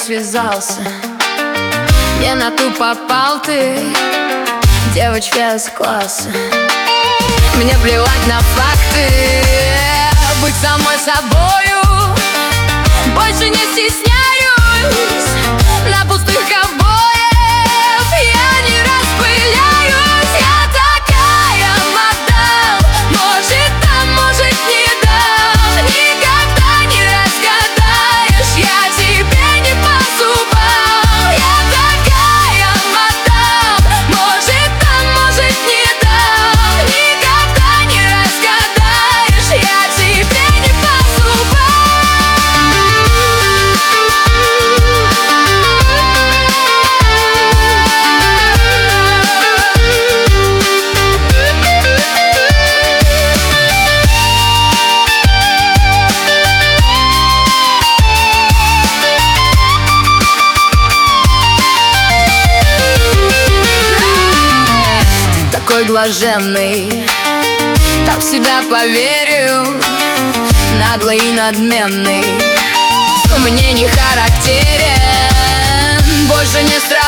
связался. Не на ту попал ты, девочка с класса. Мне плевать на факты, быть самой собою. Больше не стесняюсь на пустых обоев. Я не распыляюсь, я такая модел. Может дам, может не дам, никогда не разгадаешь. Я тебе не по зубам. Я такая модел. Может дам, может не дам, никогда не разгадаешь. Я тебе не по зубам. Такой блаженный, так в себя поверил, наглый и надменный, мне не характерен, больше не страшен.